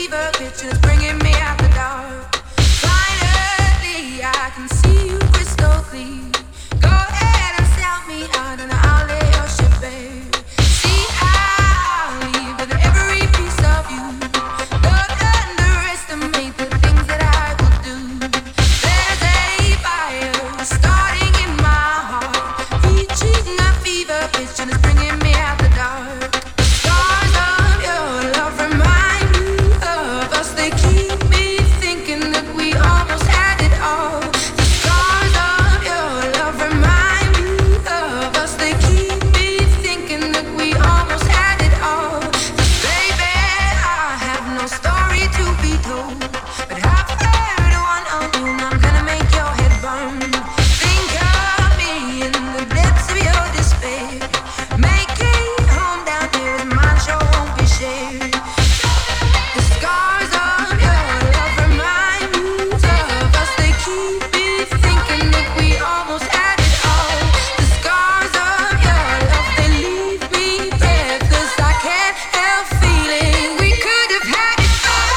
fever pitch and it's bringing me out the dark. Finally, I can see you crystal clear. Go ahead and sell me out and I'll lay your ship bare. See, I'll leave with every piece of you. Don't underestimate the things that I will do. There's a fire starting in my heart, reaching a fever pitch and it's bringing me out the dark. Stars of your love remind me of us. They keep me thinking that we almost had it all. The stars of your love remind me of us. They keep me thinking that we almost had it all. Baby, I have no story to be told, but I've heard one of you and I'm gonna make your head burn. Think of me in the depths of your despair. Making home down here is mine, sure won't be shared. The scars of your love remind me of us. They keep me thinking that we almost had it all. The scars of your love, they leave me breathless. I can't help feeling we could have had it all.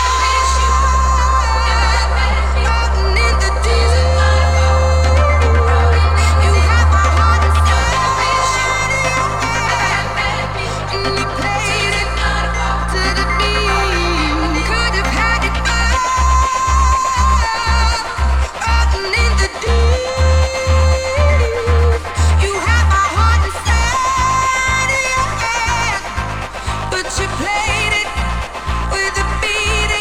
Floating in the deep, you have my heart inside and you played it to the beat. Could have had it all. Floating in the deep, you have my heart inside of your hand, but you played it with a beating.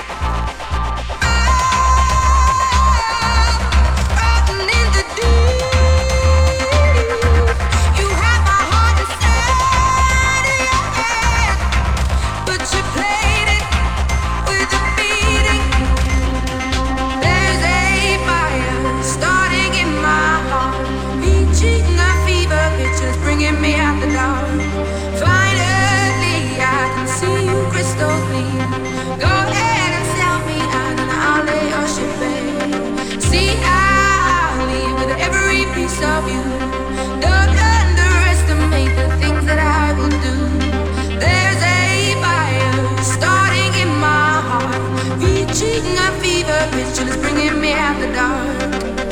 Floating in the deep, you have my heart inside of your hand, but you played it with a beating. There's a fire starting in my heart, reaching a fever pitch and it's bringing me out the dark. Finally, I can see you crystal clear. Go ahead and sell me out and I'll lay your ship bare. See, I'll leave with every piece of you. Don't underestimate the things that I will do. There's a fire starting in my heart, reaching a fever pitch and it's bringing me out the dark.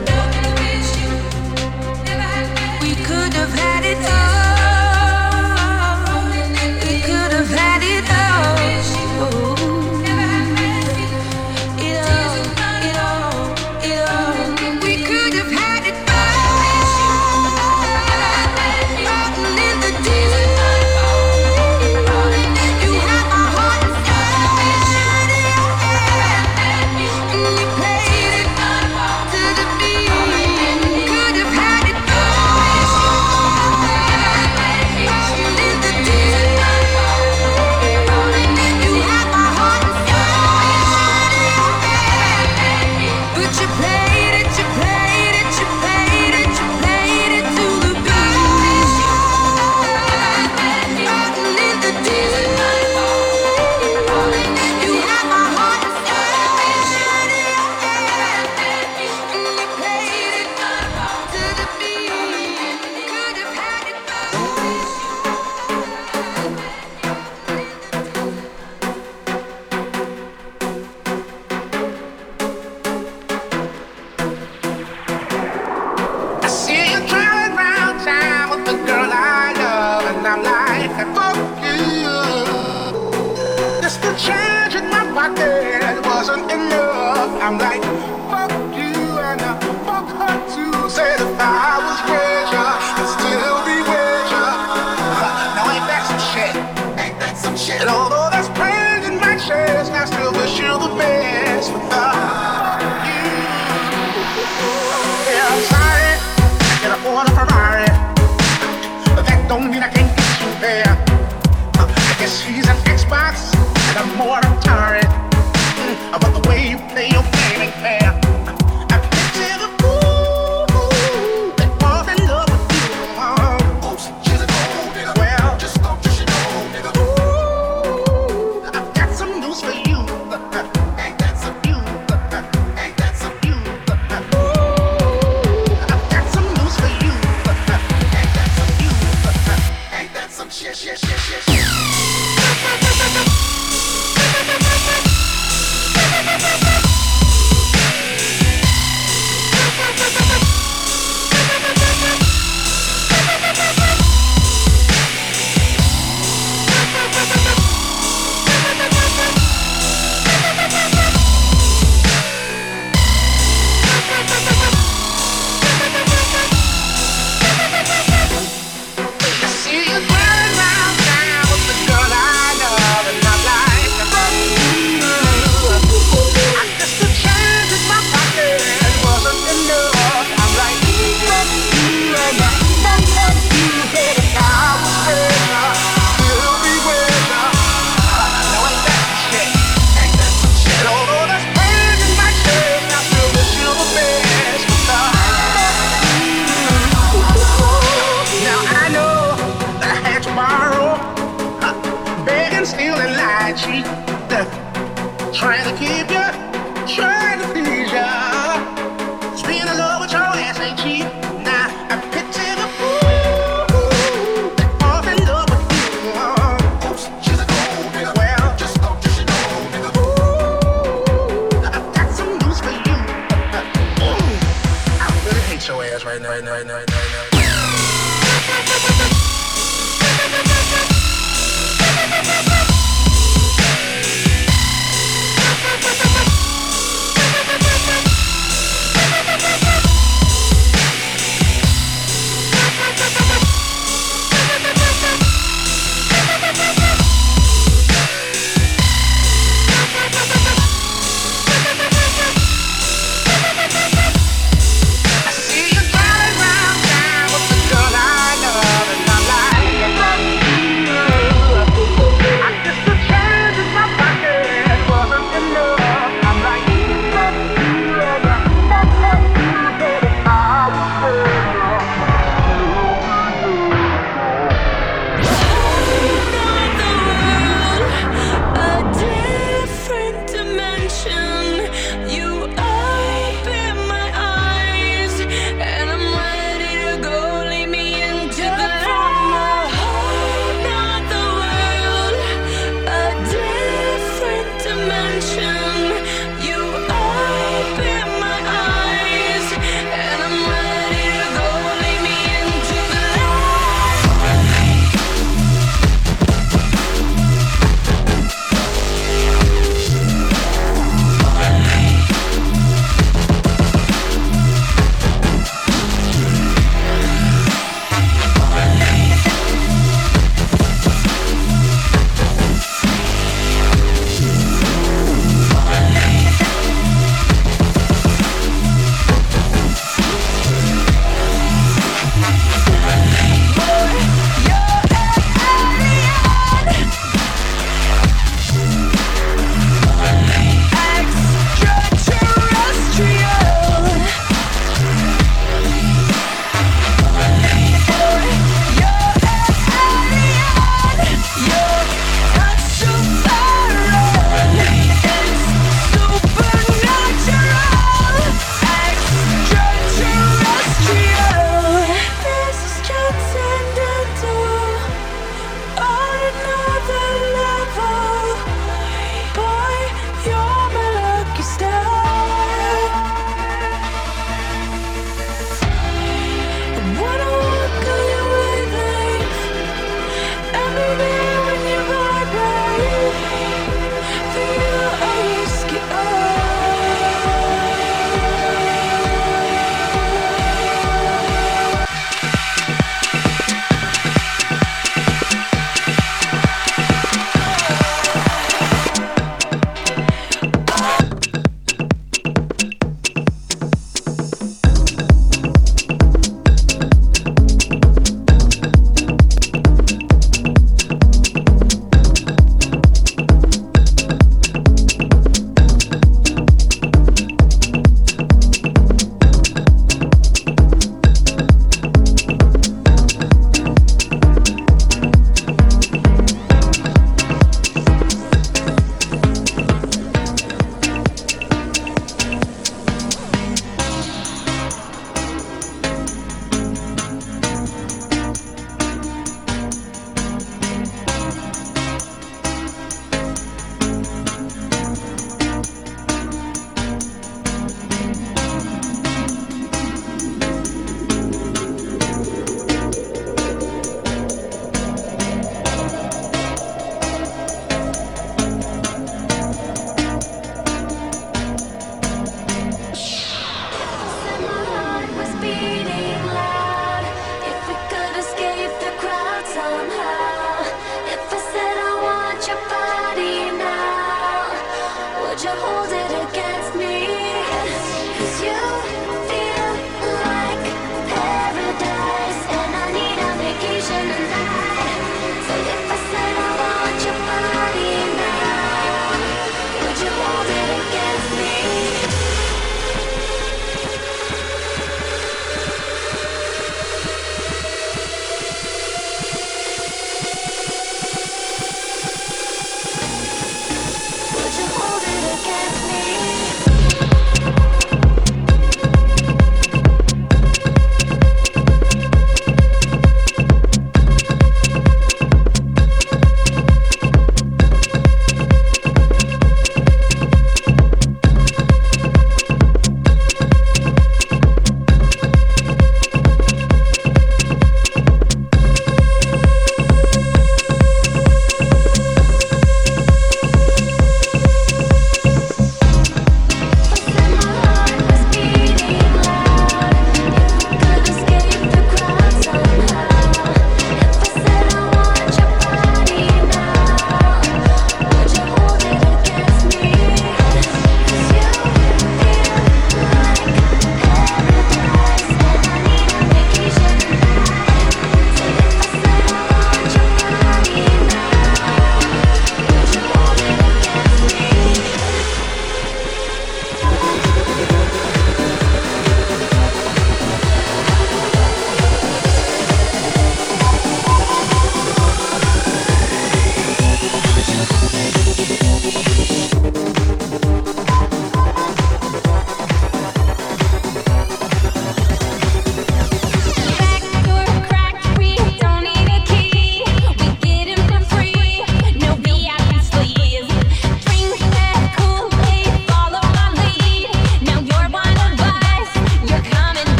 We could have had it all. We could have had it all. It all. We could have had it all. Floating in the deep, you have my heart inside of your hand, and you played it to the beat. Could have had it all. Floating in the deep, you have my heart inside of your hand, but you played it, you played it, you played it, you played it to the beat. Floating in the deep, you have my heart inside of your hand, and you played it to the beat. Could have had it I see you driving round town with the girl I love, and I'm like, fuck you. Just the change in my pocket wasn't enough. I'm like, fuck you, and fuck her too. Said if I was richer, I'd still be richer. Now ain't that some shit? Ain't that some shit? And although there's pain in my chest, I still wish you the best. Fuck you. Yeah, I'm sorry. Get a order Ferrari, but that don't mean I can't get you there. I guess he's an Xbox and I'm more Atari. But the way you play your game ain't fair. I picture the fool that falls in love with you. Oh, she's a gold digger. Well, just don't you know, nigga. Ooh, I've got some news for you. Ain't that some you? Ain't that some you? Ooh, I've got some news for you. Ain't that some you? Ain't that some shit? feeling like cheap, trying to keep you, trying to please you. Being in love with your ass ain't cheap. Now I picture the fool that falls in love with you. Oops, she's a gold digger. Well, just thought you should know, nigga. Ooh, I've got some news for you. I really hate your ass right now, right now, right now, right now.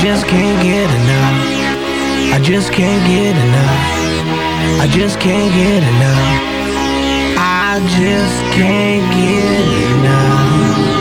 just can't get enough. I just can't get enough. I just can't get enough. I just can't get enough.